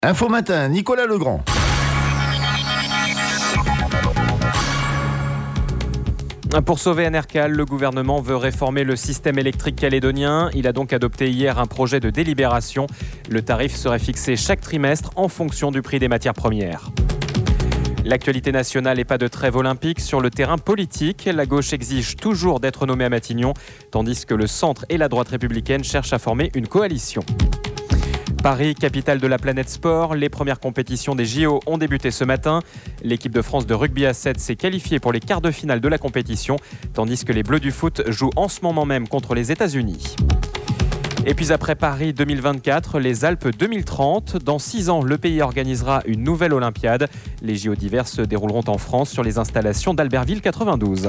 Info Matin, Nicolas Legrand. Pour sauver Enercal, le gouvernement veut réformer le système électrique calédonien. Il a donc adopté hier un projet de délibération. Le tarif serait fixé chaque trimestre en fonction du prix des matières premières. L'actualité nationale n'est pas de trêve olympique sur le terrain politique. La gauche exige toujours d'être nommée à Matignon, tandis que le centre et la droite républicaine cherchent à former une coalition. Paris, capitale de la planète sport, les premières compétitions des JO ont débuté ce matin. L'équipe de France de rugby à 7 s'est qualifiée pour les quarts de finale de la compétition, tandis que les Bleus du foot jouent en ce moment même contre les États-Unis. Et puis après Paris 2024, les Alpes 2030. Dans 6 ans, le pays organisera une nouvelle Olympiade. Les JO d'hiver se dérouleront en France sur les installations d'Albertville 92.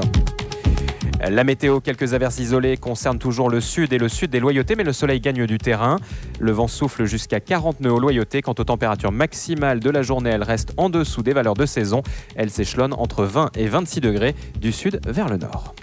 La météo, quelques averses isolées concernent toujours le sud et le sud des Loyautés, mais le soleil gagne du terrain. Le vent souffle jusqu'à 40 nœuds aux Loyautés. Quant aux températures maximales de la journée, elles restent en dessous des valeurs de saison. Elles s'échelonnent entre 20 et 26 degrés du sud vers le nord.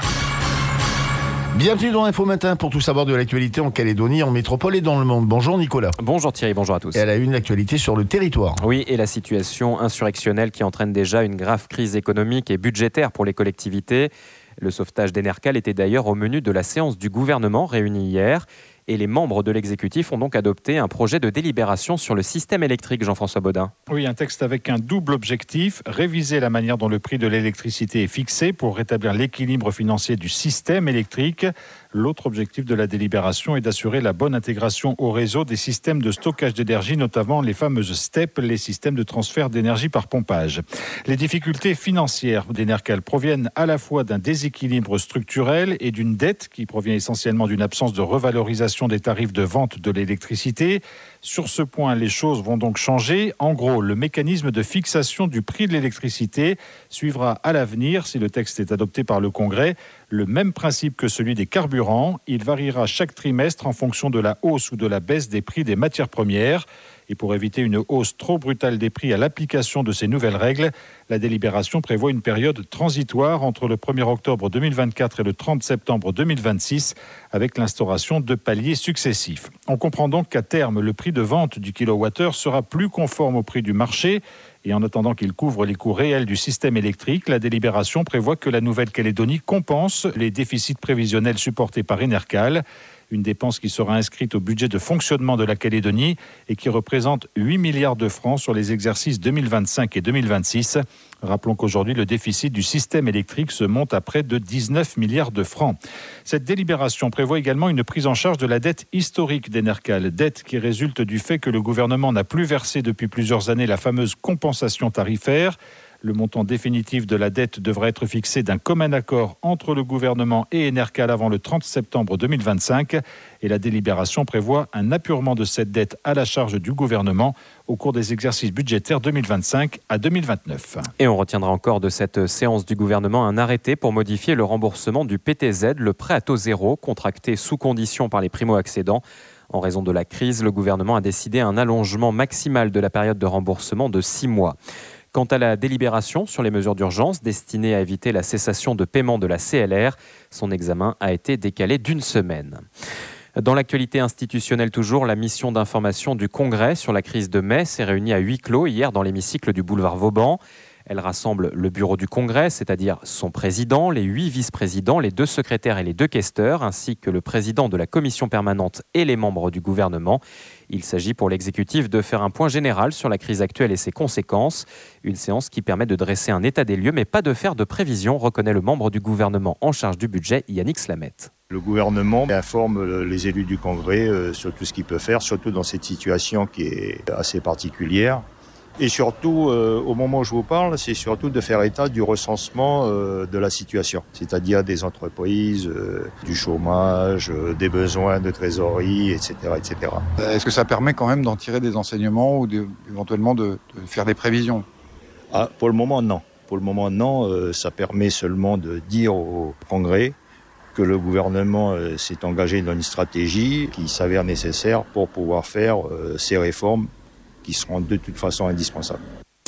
Bienvenue dans Info Matin pour tout savoir de l'actualité en Calédonie, en métropole et dans le monde. Bonjour Nicolas. Bonjour Thierry, bonjour à tous. Et elle a une actualité sur le territoire. Oui, et la situation insurrectionnelle qui entraîne déjà une grave crise économique et budgétaire pour les collectivités. Le sauvetage d'Enercal était d'ailleurs au menu de la séance du gouvernement réunie hier. Et les membres de l'exécutif ont donc adopté un projet de délibération sur le système électrique, Jean-François Baudin. Oui, un texte avec un double objectif, réviser la manière dont le prix de l'électricité est fixé pour rétablir l'équilibre financier du système électrique. L'autre objectif de la délibération est d'assurer la bonne intégration au réseau des systèmes de stockage d'énergie, notamment les fameuses STEP, les systèmes de transfert d'énergie par pompage. Les difficultés financières d'Enercal proviennent à la fois d'un déséquilibre structurel et d'une dette qui provient essentiellement d'une absence de revalorisation des tarifs de vente de l'électricité. Sur ce point, les choses vont donc changer. En gros, le mécanisme de fixation du prix de l'électricité suivra à l'avenir, si le texte est adopté par le Congrès, le même principe que celui des carburants. Il variera chaque trimestre en fonction de la hausse ou de la baisse des prix des matières premières. Et pour éviter une hausse trop brutale des prix à l'application de ces nouvelles règles, la délibération prévoit une période transitoire entre le 1er octobre 2024 et le 30 septembre 2026, avec l'instauration de paliers successifs. On comprend donc qu'à terme, le prix de vente du kilowattheure sera plus conforme au prix du marché. Et en attendant qu'il couvre les coûts réels du système électrique, la délibération prévoit que la Nouvelle-Calédonie compense les déficits prévisionnels supportés par Enercal. Une dépense qui sera inscrite au budget de fonctionnement de la Calédonie et qui représente 8 milliards de francs sur les exercices 2025 et 2026. Rappelons qu'aujourd'hui, le déficit du système électrique se monte à près de 19 milliards de francs. Cette délibération prévoit également une prise en charge de la dette historique d'Enercal, dette qui résulte du fait que le gouvernement n'a plus versé depuis plusieurs années la fameuse compensation tarifaire. Le montant définitif de la dette devra être fixé d'un commun accord entre le gouvernement et Enercal avant le 30 septembre 2025. Et la délibération prévoit un apurement de cette dette à la charge du gouvernement au cours des exercices budgétaires 2025 à 2029. Et on retiendra encore de cette séance du gouvernement un arrêté pour modifier le remboursement du PTZ, le prêt à taux zéro, contracté sous condition par les primo-accédants. En raison de la crise, le gouvernement a décidé un allongement maximal de la période de remboursement de 6 mois. Quant à la délibération sur les mesures d'urgence destinées à éviter la cessation de paiement de la CLR, son examen a été décalé d'1 semaine. Dans l'actualité institutionnelle toujours, la mission d'information du Congrès sur la crise de mai s'est réunie à huis clos hier dans l'hémicycle du boulevard Vauban. Elle rassemble le bureau du Congrès, c'est-à-dire son président, les 8 vice-présidents, les 2 secrétaires et les 2 questeurs, ainsi que le président de la commission permanente et les membres du gouvernement. Il s'agit pour l'exécutif de faire un point général sur la crise actuelle et ses conséquences. Une séance qui permet de dresser un état des lieux, mais pas de faire de prévisions, reconnaît le membre du gouvernement en charge du budget, Yannick Slamette. Le gouvernement informe les élus du Congrès sur tout ce qu'il peut faire, surtout dans cette situation qui est assez particulière. Et surtout, au moment où je vous parle, c'est surtout de faire état du recensement de la situation, c'est-à-dire des entreprises, du chômage, des besoins de trésorerie, etc., etc. Est-ce que ça permet quand même d'en tirer des enseignements ou éventuellement de faire des prévisions ? Pour le moment, non. Pour le moment, non. Ça permet seulement de dire au Congrès que le gouvernement s'est engagé dans une stratégie qui s'avère nécessaire pour pouvoir faire ces réformes qui seront de toute façon indispensables.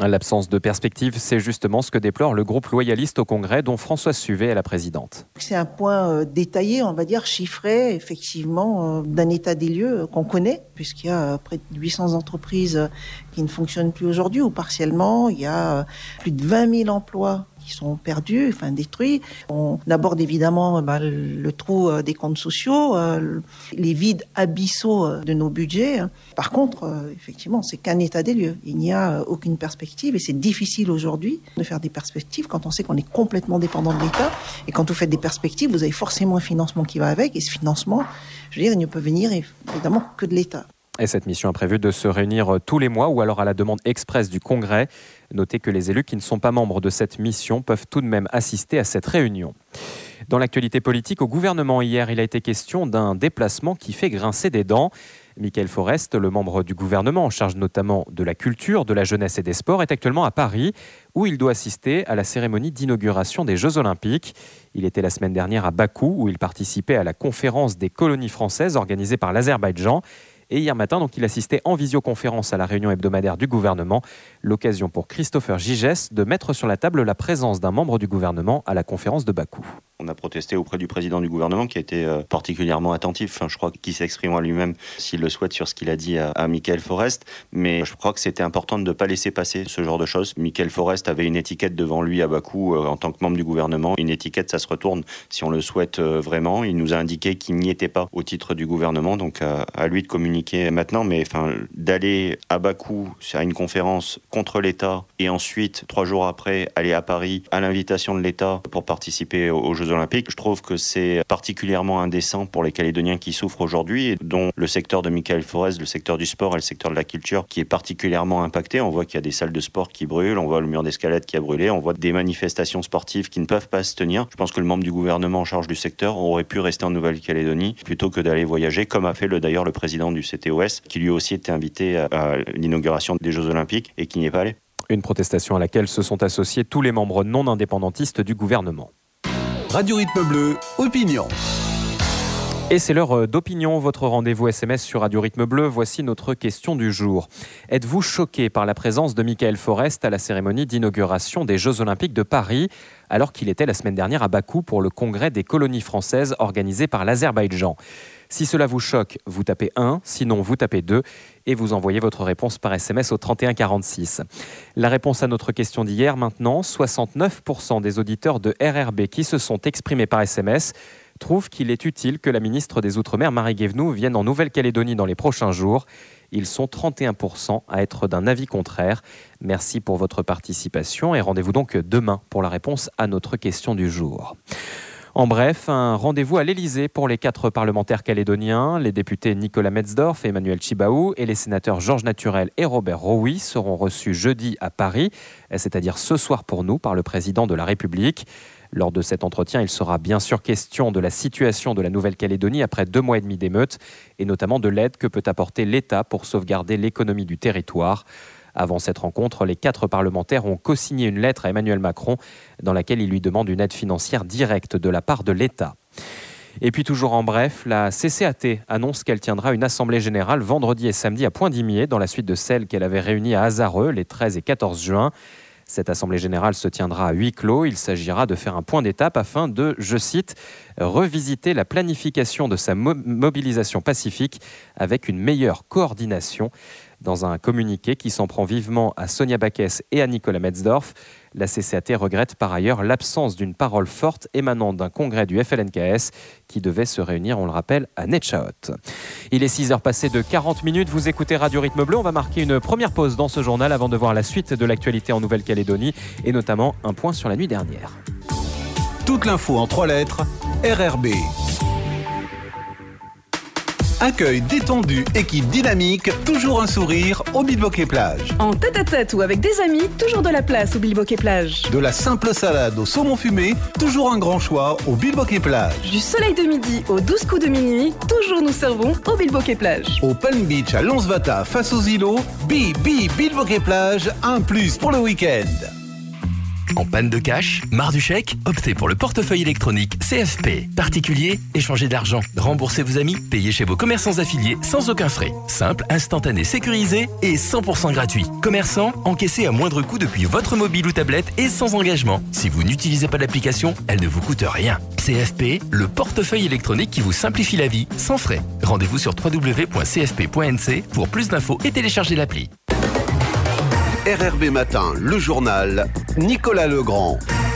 L'absence de perspective, c'est justement ce que déplore le groupe loyaliste au Congrès, dont Françoise Suvet est la présidente. C'est un point détaillé, on va dire, chiffré, effectivement, d'un état des lieux qu'on connaît, puisqu'il y a près de 800 entreprises qui ne fonctionnent plus aujourd'hui ou partiellement. Il y a plus de 20 000 emplois qui sont perdus, enfin détruits. On aborde évidemment le trou des comptes sociaux, les vides abyssaux de nos budgets. Par contre, effectivement, c'est qu'un état des lieux. Il n'y a aucune perspective et c'est difficile aujourd'hui de faire des perspectives quand on sait qu'on est complètement dépendant de l'État. Et quand vous faites des perspectives, vous avez forcément un financement qui va avec. Et ce financement, je veux dire, il ne peut venir évidemment que de l'État. Et cette mission a prévu de se réunir tous les mois ou alors à la demande expresse du Congrès. Notez que les élus qui ne sont pas membres de cette mission peuvent tout de même assister à cette réunion. Dans l'actualité politique, au gouvernement hier, il a été question d'un déplacement qui fait grincer des dents. Mickaël Forest, le membre du gouvernement en charge notamment de la culture, de la jeunesse et des sports, est actuellement à Paris où il doit assister à la cérémonie d'inauguration des Jeux Olympiques. Il était la semaine dernière à Bakou où il participait à la conférence des colonies françaises organisée par l'Azerbaïdjan. Et hier matin, donc, il assistait en visioconférence à la réunion hebdomadaire du gouvernement. L'occasion pour Christopher Gigès de mettre sur la table la présence d'un membre du gouvernement à la conférence de Bakou. On a protesté auprès du président du gouvernement qui a été particulièrement attentif. Je crois qu'il s'exprimera lui-même s'il le souhaite sur ce qu'il a dit à Mickaël Forest. Mais je crois que c'était important de ne pas laisser passer ce genre de choses. Mickaël Forest avait une étiquette devant lui à Bakou en tant que membre du gouvernement. Une étiquette, ça se retourne si on le souhaite vraiment. Il nous a indiqué qu'il n'y était pas au titre du gouvernement. Donc à lui de communiquer maintenant. Mais d'aller à Bakou à une conférence contre l'État et ensuite, 3 jours après, aller à Paris à l'invitation de l'État pour participer aux Jeux Olympiques. Je trouve que c'est particulièrement indécent pour les Calédoniens qui souffrent aujourd'hui et dont le secteur de Mickaël Forest, le secteur du sport et le secteur de la culture qui est particulièrement impacté. On voit qu'il y a des salles de sport qui brûlent, on voit le mur d'escalade qui a brûlé, on voit des manifestations sportives qui ne peuvent pas se tenir. Je pense que le membre du gouvernement en charge du secteur aurait pu rester en Nouvelle-Calédonie plutôt que d'aller voyager, comme a fait d'ailleurs le président du CTOS, qui lui aussi était invité à l'inauguration des Jeux Olympiques et qui n'y est pas allé. Une protestation à laquelle se sont associés tous les membres non indépendantistes du gouvernement. Radio Rythme Bleu, opinion. Et c'est l'heure d'opinion, votre rendez-vous SMS sur Radio Rythme Bleu. Voici notre question du jour. Êtes-vous choqué par la présence de Mickaël Forest à la cérémonie d'inauguration des Jeux Olympiques de Paris, alors qu'il était la semaine dernière à Bakou pour le congrès des colonies françaises organisé par l'Azerbaïdjan ? Si cela vous choque, vous tapez 1, sinon vous tapez 2 et vous envoyez votre réponse par SMS au 31 46. La réponse à notre question d'hier maintenant, 69% des auditeurs de RRB qui se sont exprimés par SMS trouvent qu'il est utile que la ministre des Outre-mer, Marie Guévenoux, vienne en Nouvelle-Calédonie dans les prochains jours. Ils sont 31% à être d'un avis contraire. Merci pour votre participation et rendez-vous donc demain pour la réponse à notre question du jour. En bref, un rendez-vous à l'Élysée pour les 4 parlementaires calédoniens. Les députés Nicolas Metzdorf et Emmanuel Tjibaou et les sénateurs Georges Naturel et Robert Rowie seront reçus jeudi à Paris, c'est-à-dire ce soir pour nous, par le président de la République. Lors de cet entretien, il sera bien sûr question de la situation de la Nouvelle-Calédonie après 2 mois et demi d'émeutes et notamment de l'aide que peut apporter l'État pour sauvegarder l'économie du territoire. Avant cette rencontre, les 4 parlementaires ont co-signé une lettre à Emmanuel Macron dans laquelle il lui demande une aide financière directe de la part de l'État. Et puis toujours en bref, la CCAT annonce qu'elle tiendra une assemblée générale vendredi et samedi à Poindimier dans la suite de celle qu'elle avait réunie à Azareux les 13 et 14 juin. Cette assemblée générale se tiendra à huis clos. Il s'agira de faire un point d'étape afin de, je cite, revisiter la planification de sa mobilisation pacifique avec une meilleure coordination. Dans un communiqué qui s'en prend vivement à Sonia Backès et à Nicolas Metzdorf, la CCAT regrette par ailleurs l'absence d'une parole forte émanant d'un congrès du FLNKS qui devait se réunir, on le rappelle, à Netchaot. Il est 6h passées de 40 minutes, vous écoutez Radio Rythme Bleu. On va marquer une première pause dans ce journal avant de voir la suite de l'actualité en Nouvelle-Calédonie et notamment un point sur la nuit dernière. Toute l'info en 3 lettres, RRB. Accueil détendu, équipe dynamique, toujours un sourire au Bilboquet Plage. En tête-à-tête ou avec des amis, toujours de la place au Bilboquet Plage. De la simple salade au saumon fumé, toujours un grand choix au Bilboquet Plage. Du soleil de midi aux 12 coups de minuit, toujours nous servons au Bilboquet Plage. Au Palm Beach à Lonsvata face aux îlots, Bilboquet Plage, un plus pour le week-end. En panne de cash, marre du chèque? Optez pour le portefeuille électronique CFP. Particulier, échangez de l'argent, remboursez vos amis, payez chez vos commerçants affiliés sans aucun frais. Simple, instantané, sécurisé et 100% gratuit. Commerçant, encaissez à moindre coût depuis votre mobile ou tablette et sans engagement. Si vous n'utilisez pas l'application, elle ne vous coûte rien. CFP, le portefeuille électronique qui vous simplifie la vie sans frais. Rendez-vous sur www.cfp.nc pour plus d'infos et téléchargez l'appli. RRB Matin, le journal, Nicolas Legrand.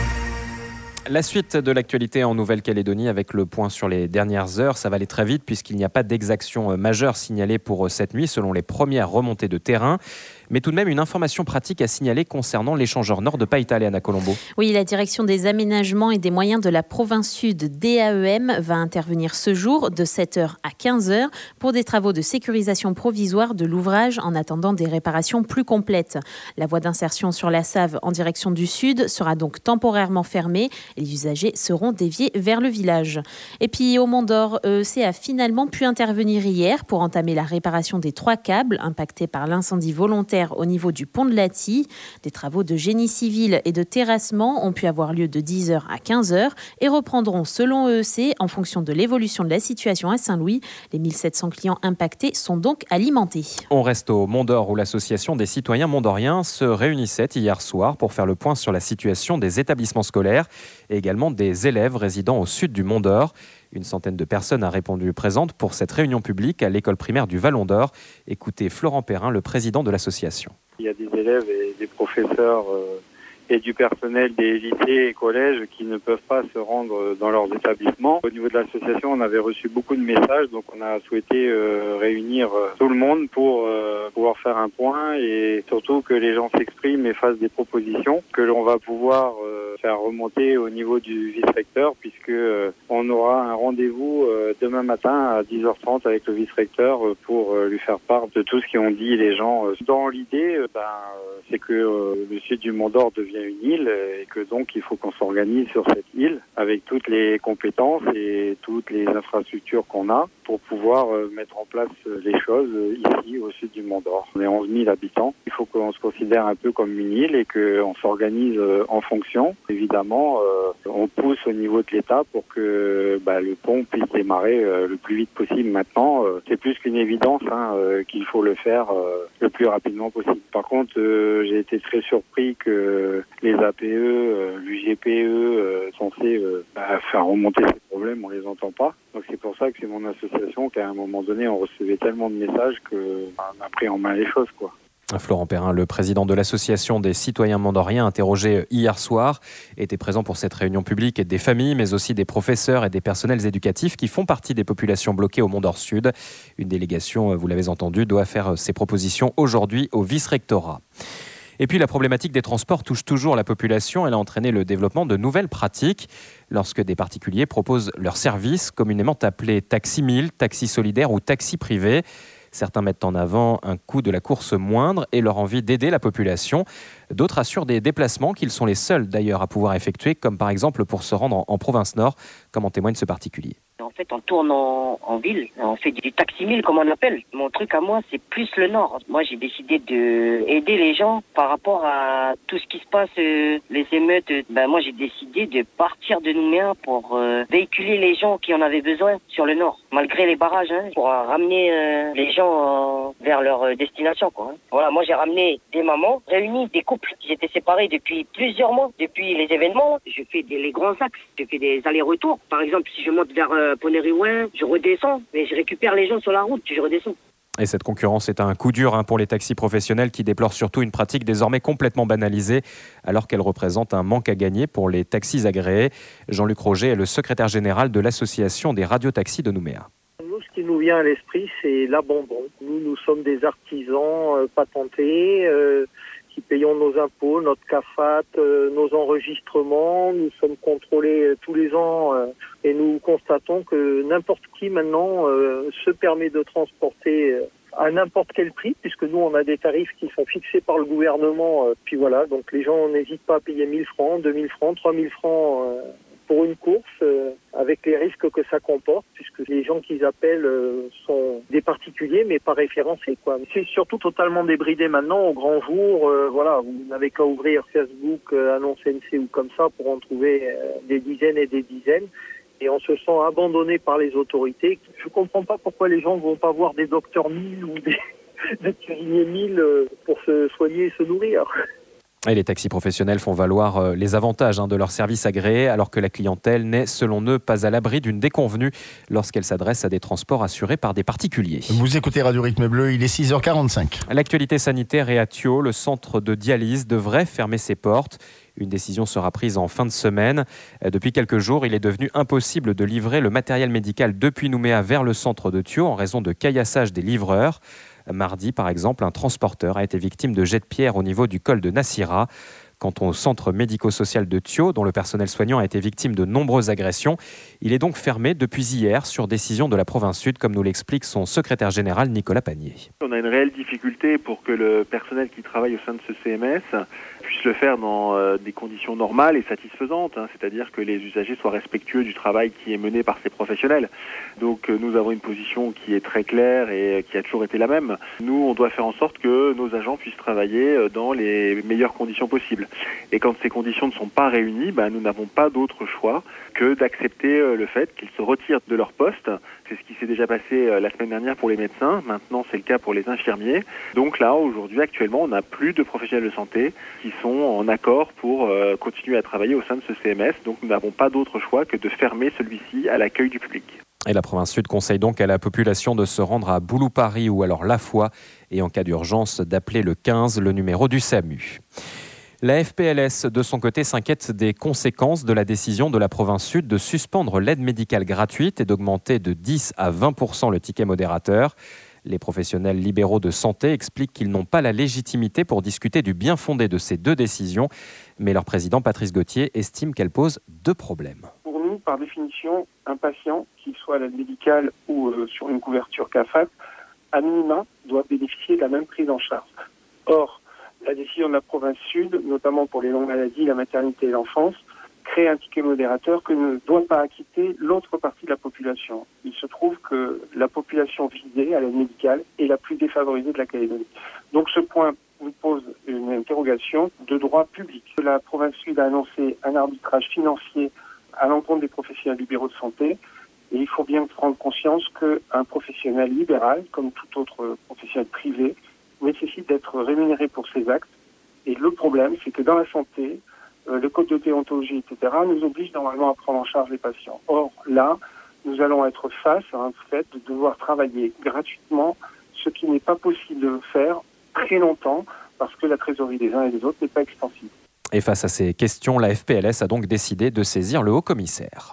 La suite de l'actualité en Nouvelle-Calédonie avec le point sur les dernières heures. Ça va aller très vite puisqu'il n'y a pas d'exaction majeure signalée pour cette nuit selon les premières remontées de terrain. Mais tout de même, une information pratique à signaler concernant l'échangeur nord de Païta, Léana Colombo. Oui, la direction des aménagements et des moyens de la province sud, DAEM, va intervenir ce jour de 7h à 15h pour des travaux de sécurisation provisoire de l'ouvrage en attendant des réparations plus complètes. La voie d'insertion sur la Save en direction du sud sera donc temporairement fermée et les usagers seront déviés vers le village. Et puis au Mont d'Or, EEC a finalement pu intervenir hier pour entamer la réparation des 3 câbles impactés par l'incendie volontaire au niveau du pont de Laty. Des travaux de génie civil et de terrassement ont pu avoir lieu de 10h à 15h et reprendront selon EEC en fonction de l'évolution de la situation à Saint-Louis. Les 1700 clients impactés sont donc alimentés. On reste au Mont d'Or où l'association des citoyens mondoriens se réunissait hier soir pour faire le point sur la situation des établissements scolaires et également des élèves résidant au sud du Mont d'Or. Une centaine de personnes a répondu présente pour cette réunion publique à l'école primaire du Vallon d'Or. Écoutez Florent Perrin, le président de l'association. Il y a des élèves et des professeurs et du personnel des lycées et collèges qui ne peuvent pas se rendre dans leurs établissements. Au niveau de l'association, on avait reçu beaucoup de messages, donc on a souhaité réunir tout le monde pour pouvoir faire un point et surtout que les gens s'expriment et fassent des propositions que l'on va pouvoir faire remonter au niveau du vice-recteur puisque on aura un rendez-vous demain matin à 10h30 avec le vice-recteur pour lui faire part de tout ce qu'ont dit les gens. Dans l'idée, c'est que le sud du Mont d'Or devient une île et que donc il faut qu'on s'organise sur cette île avec toutes les compétences et toutes les infrastructures qu'on a pour pouvoir mettre en place les choses ici au sud du Mont d'Or. On est 11 000 habitants. Il faut qu'on se considère un peu comme une île et qu'on s'organise en fonction. Évidemment, on pousse au niveau de l'État pour que le pont puisse démarrer le plus vite possible maintenant. C'est plus qu'une évidence qu'il faut le faire le plus rapidement possible. Par contre, j'ai été très surpris que les APE, l'UGPE censés faire remonter ces problèmes, on les entend pas. Donc c'est pour ça que c'est mon association qu'à un moment donné, on recevait tellement de messages qu'on a pris en main les choses, quoi. Florent Perrin, le président de l'association des citoyens mondoriens, interrogé hier soir, était présent pour cette réunion publique et des familles, mais aussi des professeurs et des personnels éducatifs qui font partie des populations bloquées au Mont d'Or Sud. Une délégation, vous l'avez entendu, doit faire ses propositions aujourd'hui au vice-rectorat. Et puis la problématique des transports touche toujours la population. Elle a entraîné le développement de nouvelles pratiques. Lorsque des particuliers proposent leurs services, communément appelés taxi 1000, taxi solidaire ou taxi privé. Certains mettent en avant un coût de la course moindre et leur envie d'aider la population. D'autres assurent des déplacements qu'ils sont les seuls d'ailleurs à pouvoir effectuer, comme par exemple pour se rendre en province nord, comme en témoigne ce particulier. En fait, on tourne en ville, on fait du taxi 1000 comme on appelle. Mon truc à moi, c'est plus le nord. Moi, j'ai décidé d'aider les gens par rapport à tout ce qui se passe, les émeutes. Moi, j'ai décidé de partir de Nouméa pour véhiculer les gens qui en avaient besoin sur le nord, malgré les barrages, pour ramener les gens vers leur destination, quoi. Voilà, moi, j'ai ramené des mamans réunies, des couples qui étaient séparés depuis plusieurs mois, depuis les événements. Je fais les grands axes, je fais des allers-retours. Par exemple, si je monte vers Poneriouin, je redescends, mais je récupère les gens sur la route, je redescends. Et cette concurrence est un coup dur pour les taxis professionnels qui déplorent surtout une pratique désormais complètement banalisée alors qu'elle représente un manque à gagner pour les taxis agréés. Jean-Luc Roger est le secrétaire général de l'association des radiotaxis de Nouméa. Nous, ce qui nous vient à l'esprit, c'est l'abandon. Nous sommes des artisans patentés qui payons nos impôts, notre CAFAT, nos enregistrements. Nous sommes contrôlés tous les ans et nous constatons que n'importe qui maintenant se permet de transporter à n'importe quel prix, puisque nous on a des tarifs qui sont fixés par le gouvernement. Puis voilà, donc les gens n'hésitent pas à payer 1000 francs, 2000 francs, 3000 francs pour une course avec les risques que ça comporte, puisque les gens qu'ils appellent sont des particuliers mais pas référencés, quoi. C'est surtout totalement débridé maintenant au grand jour. Voilà, vous n'avez qu'à ouvrir Facebook, Annonce NC ou comme ça pour en trouver des dizaines et des dizaines. Et on se sent abandonné par les autorités. Je comprends pas pourquoi les gens ne vont pas voir des docteurs 1000 ou des cuisiniers 1000 pour se soigner et se nourrir. Et les taxis professionnels font valoir les avantages de leur service agréé, alors que la clientèle n'est, selon eux, pas à l'abri d'une déconvenue lorsqu'elle s'adresse à des transports assurés par des particuliers. Vous écoutez Radio Rythme Bleu, il est 6h45. L'actualité sanitaire est à Thio. Le centre de dialyse devrait fermer ses portes. Une décision sera prise en fin de semaine. Depuis quelques jours, il est devenu impossible de livrer le matériel médical depuis Nouméa vers le centre de Thio en raison de caillassage des livreurs. Mardi, par exemple, un transporteur a été victime de jets de pierre au niveau du col de Nassira. Quant au centre médico-social de Thio, dont le personnel soignant a été victime de nombreuses agressions, il est donc fermé depuis hier sur décision de la province Sud, comme nous l'explique son secrétaire général Nicolas Panier. On a une réelle difficulté pour que le personnel qui travaille au sein de ce CMS puisse le faire dans des conditions normales et satisfaisantes, c'est-à-dire que les usagers soient respectueux du travail qui est mené par ces professionnels. Donc nous avons une position qui est très claire et qui a toujours été la même. Nous, on doit faire en sorte que nos agents puissent travailler dans les meilleures conditions possibles. Et quand ces conditions ne sont pas réunies, nous n'avons pas d'autre choix que d'accepter le fait qu'ils se retirent de leur poste. C'est ce qui s'est déjà passé la semaine dernière pour les médecins. Maintenant, c'est le cas pour les infirmiers. Donc là, aujourd'hui, actuellement, on n'a plus de professionnels de santé qui sont en accord pour continuer à travailler au sein de ce CMS. Donc nous n'avons pas d'autre choix que de fermer celui-ci à l'accueil du public. Et la province Sud conseille donc à la population de se rendre à Boulou-Paris ou alors La Foix et en cas d'urgence d'appeler le 15, le numéro du SAMU. La FPLS, de son côté, s'inquiète des conséquences de la décision de la province Sud de suspendre l'aide médicale gratuite et d'augmenter de 10 à 20% le ticket modérateur. Les professionnels libéraux de santé expliquent qu'ils n'ont pas la légitimité pour discuter du bien fondé de ces deux décisions. Mais leur président, Patrice Gauthier, estime qu'elles posent deux problèmes. Pour nous, par définition, un patient, qu'il soit à l'aide médicale ou sur une couverture CAFAT, à minima, doit bénéficier de la même prise en charge. Or, la décision de la province Sud, notamment pour les longues maladies, la maternité et l'enfance, crée un ticket modérateur que ne doit pas acquitter l'autre partie de la population. Il se trouve que la population visée à l'aide médicale est la plus défavorisée de la Calédonie. Donc ce point nous pose une interrogation de droit public. La province Sud a annoncé un arbitrage financier à l'encontre des professionnels libéraux de santé. Et il faut bien prendre conscience qu'un professionnel libéral, comme tout autre professionnel privé, nécessite d'être rémunéré pour ses actes. Et le problème, c'est que dans la santé, le code de déontologie, etc., nous oblige normalement à prendre en charge les patients. Or, là, nous allons être face à un fait de devoir travailler gratuitement, ce qui n'est pas possible de faire très longtemps, parce que la trésorerie des uns et des autres n'est pas extensive. Et face à ces questions, la FPLS a donc décidé de saisir le haut-commissaire.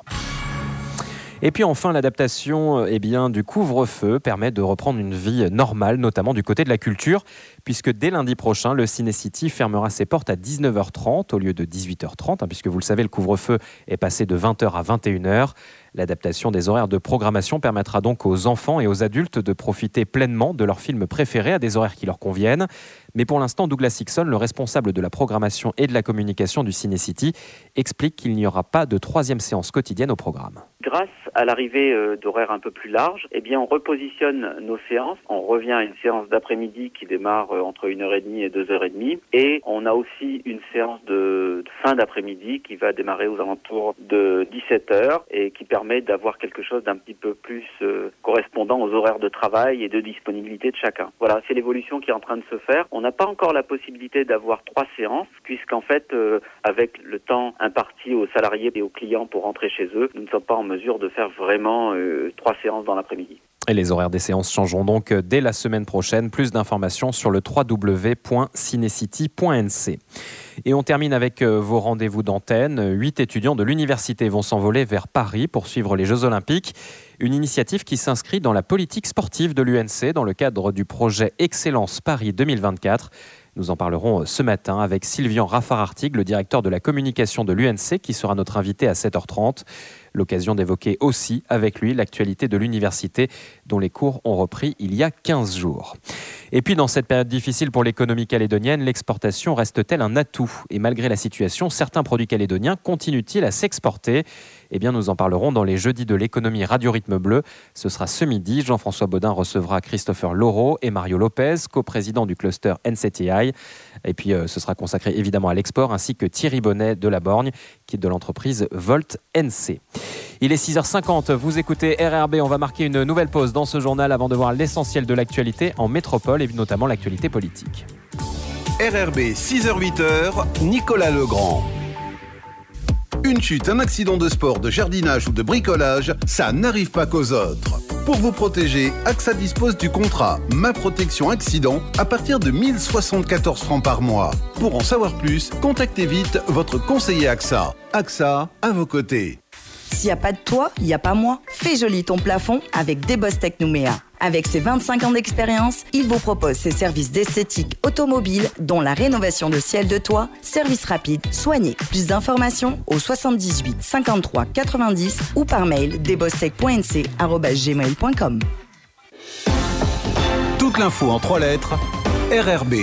Et puis enfin, l'adaptation du couvre-feu permet de reprendre une vie normale, notamment du côté de la culture, puisque dès lundi prochain, le Ciné-City fermera ses portes à 19h30 au lieu de 18h30, puisque vous le savez, le couvre-feu est passé de 20h à 21h. L'adaptation des horaires de programmation permettra donc aux enfants et aux adultes de profiter pleinement de leurs films préférés à des horaires qui leur conviennent. Mais pour l'instant, Douglas Hickson, le responsable de la programmation et de la communication du Ciné-City, explique qu'il n'y aura pas de troisième séance quotidienne au programme. Grâce à l'arrivée d'horaires un peu plus larges, on repositionne nos séances. On revient à une séance d'après-midi qui démarre entre 1h30 et 2h30. Et on a aussi une séance de fin d'après-midi qui va démarrer aux alentours de 17h et qui permet d'avoir quelque chose d'un petit peu plus correspondant aux horaires de travail et de disponibilité de chacun. Voilà, c'est l'évolution qui est en train de se faire. On n'a pas encore la possibilité d'avoir 3 séances, puisqu'en fait, avec le temps imparti aux salariés et aux clients pour rentrer chez eux, nous ne sommes pas en mesure de faire vraiment 3 séances dans l'après-midi. Et les horaires des séances changeront donc dès la semaine prochaine. Plus d'informations sur le www.cinecity.nc. Et on termine avec vos rendez-vous d'antenne. 8 étudiants de l'université vont s'envoler vers Paris pour suivre les Jeux Olympiques. Une initiative qui s'inscrit dans la politique sportive de l'UNC dans le cadre du projet Excellence Paris 2024. Nous en parlerons ce matin avec Sylvian Raffarartig, le directeur de la communication de l'UNC, qui sera notre invité à 7h30. L'occasion d'évoquer aussi avec lui l'actualité de l'université dont les cours ont repris il y a 15 jours. Et puis dans cette période difficile pour l'économie calédonienne, l'exportation reste-t-elle un atout ? Et malgré la situation, certains produits calédoniens continuent-ils à s'exporter ? Eh bien, nous en parlerons dans les jeudis de l'économie Radio Rythme Bleu. Ce sera ce midi. Jean-François Baudin recevra Christopher Laureau et Mario Lopez, coprésident du cluster NCTI. Et puis, ce sera consacré évidemment à l'export, ainsi que Thierry Bonnet de la Borgne, qui est de l'entreprise Volt NC. Il est 6h50, vous écoutez RRB. On va marquer une nouvelle pause dans ce journal avant de voir l'essentiel de l'actualité en métropole et notamment l'actualité politique. RRB 6h-8h, Nicolas Legrand. Une chute, un accident de sport, de jardinage ou de bricolage, ça n'arrive pas qu'aux autres. Pour vous protéger, AXA dispose du contrat Ma Protection Accident à partir de 1074 francs par mois. Pour en savoir plus, contactez vite votre conseiller AXA. AXA, à vos côtés. S'il n'y a pas de toit, il n'y a pas moi. Fais joli ton plafond avec Debostech Nouméa. Avec ses 25 ans d'expérience, il vous propose ses services d'esthétique automobile, dont la rénovation de ciel de toit, service rapide, soigné. Plus d'informations au 78 53 90 ou par mail debostech.nc@gmail.com. Toute l'info en 3 lettres, RRB.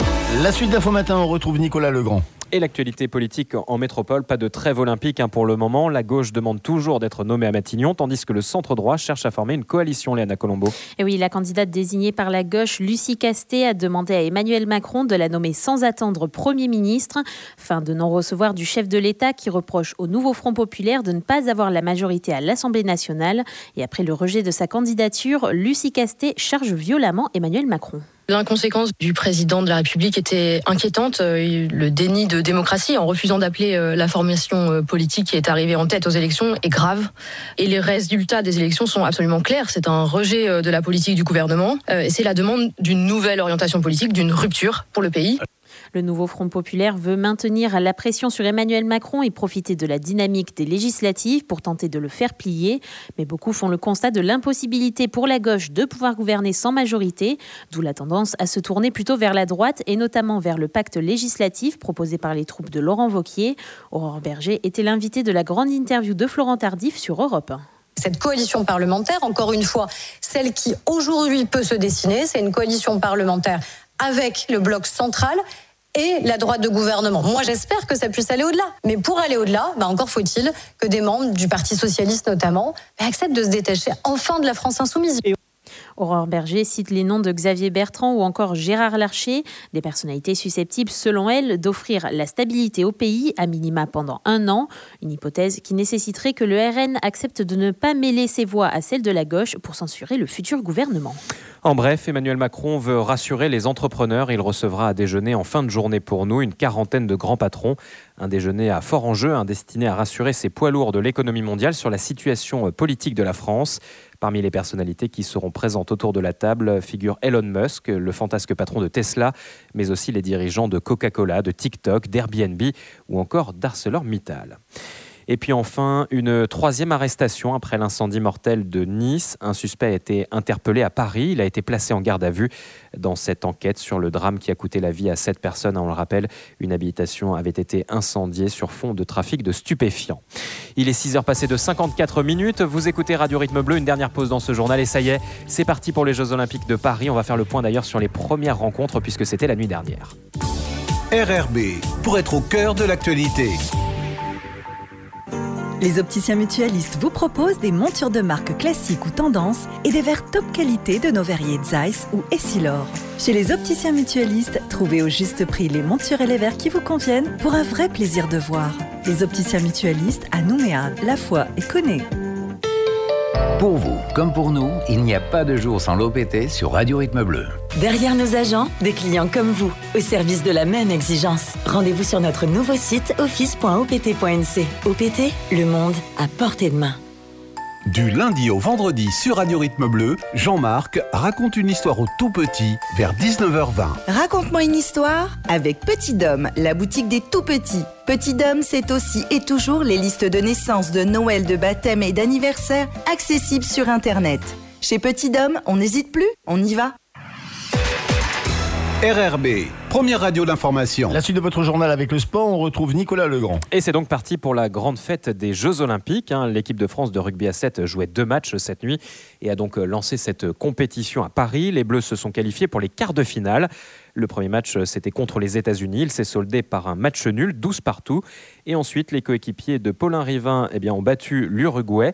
La suite d'Info Matin, on retrouve Nicolas Legrand. Et l'actualité politique en métropole, pas de trêve olympique pour le moment. La gauche demande toujours d'être nommée à Matignon, tandis que le centre-droit cherche à former une coalition, Léana Colombo. Et oui, la candidate désignée par la gauche, Lucie Castet, a demandé à Emmanuel Macron de la nommer sans attendre Premier ministre. Fin de non-recevoir du chef de l'État qui reproche au nouveau Front populaire de ne pas avoir la majorité à l'Assemblée nationale. Et après le rejet de sa candidature, Lucie Castet charge violemment Emmanuel Macron. L'inconséquence du président de la République était inquiétante. Le déni de démocratie en refusant d'appeler la formation politique qui est arrivée en tête aux élections est grave. Et les résultats des élections sont absolument clairs. C'est un rejet de la politique du gouvernement. Et c'est la demande d'une nouvelle orientation politique, d'une rupture pour le pays. Le nouveau Front populaire veut maintenir la pression sur Emmanuel Macron et profiter de la dynamique des législatives pour tenter de le faire plier. Mais beaucoup font le constat de l'impossibilité pour la gauche de pouvoir gouverner sans majorité, d'où la tendance à se tourner plutôt vers la droite et notamment vers le pacte législatif proposé par les troupes de Laurent Wauquiez. Aurore Berger était l'invitée de la grande interview de Florent Tardif sur Europe 1. Cette coalition parlementaire, encore une fois, celle qui aujourd'hui peut se dessiner, c'est une coalition parlementaire avec le bloc central et la droite de gouvernement. Moi, j'espère que ça puisse aller au-delà. Mais pour aller au-delà, encore faut-il que des membres du Parti socialiste notamment acceptent de se détacher enfin de la France insoumise. Aurore Berger cite les noms de Xavier Bertrand ou encore Gérard Larcher, des personnalités susceptibles, selon elle, d'offrir la stabilité au pays, à minima pendant 1 an. Une hypothèse qui nécessiterait que le RN accepte de ne pas mêler ses voix à celles de la gauche pour censurer le futur gouvernement. En bref, Emmanuel Macron veut rassurer les entrepreneurs. Il recevra à déjeuner en fin de journée pour nous une quarantaine de grands patrons. Un déjeuner à fort enjeu, destiné à rassurer ces poids lourds de l'économie mondiale sur la situation politique de la France. Parmi les personnalités qui seront présentes autour de la table figure Elon Musk, le fantasque patron de Tesla, mais aussi les dirigeants de Coca-Cola, de TikTok, d'Airbnb ou encore d'ArcelorMittal. Et puis enfin, une 3e arrestation après l'incendie mortel de Nice. Un suspect a été interpellé à Paris. Il a été placé en garde à vue dans cette enquête sur le drame qui a coûté la vie à 7 personnes. On le rappelle, une habitation avait été incendiée sur fond de trafic de stupéfiants. Il est 6h passé de 54 minutes. Vous écoutez Radio Rythme Bleu. Une dernière pause dans ce journal. Et ça y est, c'est parti pour les Jeux Olympiques de Paris. On va faire le point d'ailleurs sur les premières rencontres puisque c'était la nuit dernière. RRB, pour être au cœur de l'actualité. Les opticiens mutualistes vous proposent des montures de marque classiques ou tendance et des verres top qualité de nos verriers Zeiss ou Essilor. Chez les opticiens mutualistes, trouvez au juste prix les montures et les verres qui vous conviennent pour un vrai plaisir de voir. Les opticiens mutualistes à Nouméa, La Foix et Connay. Pour vous, comme pour nous, il n'y a pas de jour sans l'OPT sur Radio Rythme Bleu. Derrière nos agents, des clients comme vous, au service de la même exigence. Rendez-vous sur notre nouveau site office.opt.nc. OPT, le monde à portée de main. Du lundi au vendredi sur Radio Rythme Bleu, Jean-Marc raconte une histoire aux tout petits vers 19h20. Raconte-moi une histoire avec Petit Dôme, la boutique des tout petits. Petit Dôme, c'est aussi et toujours les listes de naissance, de Noël, de baptême et d'anniversaire accessibles sur Internet. Chez Petit Dôme, on n'hésite plus, on y va. RRB, première radio d'information. La suite de votre journal avec le sport, on retrouve Nicolas Legrand. Et c'est donc parti pour la grande fête des Jeux Olympiques. L'équipe de France de rugby à 7 jouait 2 matchs cette nuit et a donc lancé cette compétition à Paris. Les Bleus se sont qualifiés pour les quarts de finale. Le premier match, c'était contre les États-Unis. Il s'est soldé par un match nul, 12-12. Et ensuite, les coéquipiers de Paulin Rivin ont battu l'Uruguay,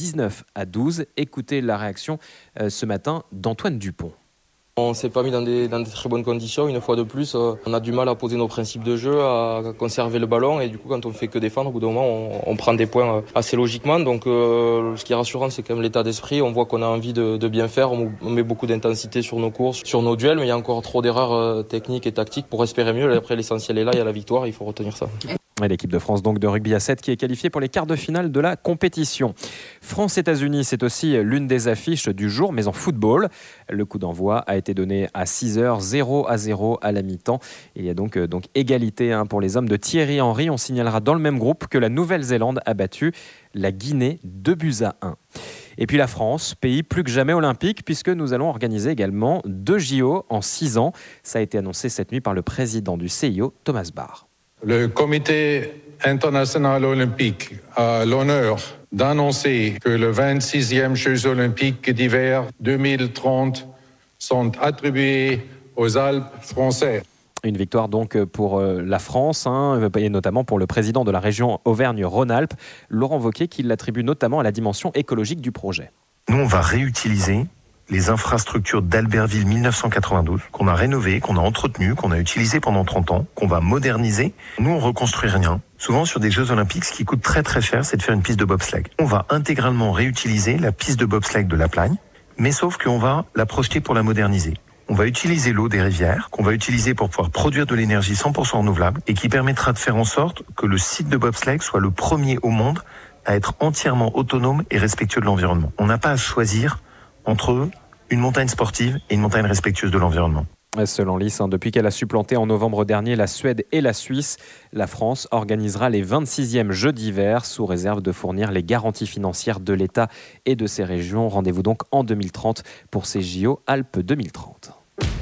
19-12. Écoutez la réaction ce matin d'Antoine Dupont. On ne s'est pas mis dans des très bonnes conditions. Une fois de plus, on a du mal à poser nos principes de jeu, à conserver le ballon. Et du coup, quand on ne fait que défendre, au bout d'un moment, on prend des points assez logiquement. Donc, ce qui est rassurant, c'est quand même l'état d'esprit. On voit qu'on a envie de bien faire. On met beaucoup d'intensité sur nos courses, sur nos duels. Mais il y a encore trop d'erreurs techniques et tactiques pour espérer mieux. Après, l'essentiel est là. Il y a la victoire. Il faut retenir ça. Et l'équipe de France donc de rugby à 7 qui est qualifiée pour les quarts de finale de la compétition. France-États-Unis, c'est aussi l'une des affiches du jour, mais en football. Le coup d'envoi a été donné à 6h, 0-0 à la mi-temps. Il y a donc égalité pour les hommes de Thierry Henry. On signalera dans le même groupe que la Nouvelle-Zélande a battu la Guinée 2-1. Et puis la France, pays plus que jamais olympique, puisque nous allons organiser également 2 JO en 6 ans. Ça a été annoncé cette nuit par le président du CIO, Thomas Bach. Le Comité international olympique a l'honneur d'annoncer que les 26e Jeux olympiques d'hiver 2030 sont attribués aux Alpes françaises. Une victoire donc pour la France, et notamment pour le président de la région Auvergne-Rhône-Alpes, Laurent Wauquiez, qui l'attribue notamment à la dimension écologique du projet. Nous, on va réutiliser les infrastructures d'Albertville 1992, qu'on a rénovées, qu'on a entretenues, qu'on a utilisées pendant 30 ans, qu'on va moderniser. Nous, on reconstruit rien. Souvent, sur des Jeux Olympiques, ce qui coûte très très cher, c'est de faire une piste de bobsleigh. On va intégralement réutiliser la piste de bobsleigh de La Plagne, mais sauf qu'on va la projeter pour la moderniser. On va utiliser l'eau des rivières, qu'on va utiliser pour pouvoir produire de l'énergie 100% renouvelable, et qui permettra de faire en sorte que le site de bobsleigh soit le premier au monde à être entièrement autonome et respectueux de l'environnement. On n'a pas à choisir entre une montagne sportive et une montagne respectueuse de l'environnement. Selon l'IS, depuis qu'elle a supplanté en novembre dernier la Suède et la Suisse, la France organisera les 26e Jeux d'hiver sous réserve de fournir les garanties financières de l'État et de ses régions. Rendez-vous donc en 2030 pour ces JO Alpes 2030.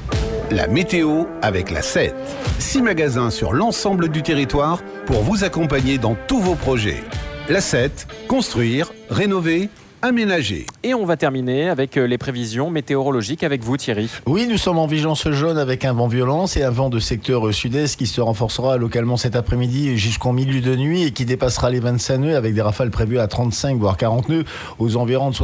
La météo avec la 7. 6 magasins sur l'ensemble du territoire pour vous accompagner dans tous vos projets. La 7, construire, rénover, aménagé. Et on va terminer avec les prévisions météorologiques avec vous, Thierry. Oui, nous sommes en vigilance jaune avec un vent violent et un vent de secteur sud-est qui se renforcera localement cet après-midi jusqu'en milieu de nuit et qui dépassera les 25 nœuds avec des rafales prévues à 35 voire 40 nœuds aux environs de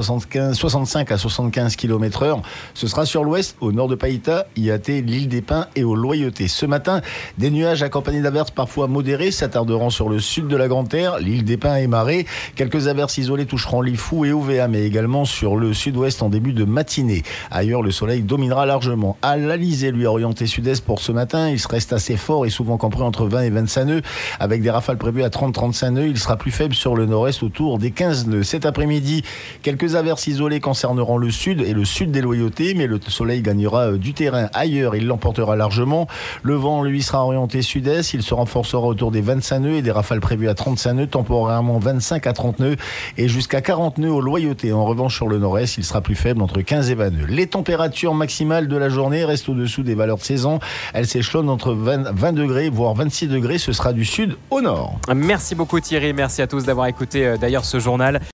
65 à 75 km/h. Ce sera sur l'ouest, au nord de Païta, IAT, l'île des Pins et aux Loyautés. Ce matin, des nuages accompagnés d'averses parfois modérées s'attarderont sur le sud de la Grande Terre, l'île des Pins et Marais. Quelques averses isolées toucheront Lifou et Ouvéa, mais également sur le sud-ouest en début de matinée. Ailleurs, le soleil dominera largement. À l'Alizé, lui, orienté sud-est pour ce matin, il reste assez fort et souvent compris entre 20 et 25 nœuds, avec des rafales prévues à 30-35 nœuds. Il sera plus faible sur le nord-est autour des 15 nœuds. Cet après-midi, quelques averses isolées concerneront le sud et le sud des Loyautés, mais le soleil gagnera du terrain ailleurs. Il l'emportera largement. Le vent, lui, sera orienté sud-est. Il se renforcera autour des 25 nœuds et des rafales prévues à 35 nœuds, temporairement 25 à 30 nœuds et jusqu'à 40 nœuds aux Loyautés. En revanche, sur le nord-est, il sera plus faible entre 15 et 20 nœuds. Les températures maximales de la journée restent au-dessous des valeurs de saison. Elles s'échelonnent entre 20 degrés, voire 26 degrés. Ce sera du sud au nord. Merci beaucoup Thierry. Merci à tous d'avoir écouté d'ailleurs ce journal.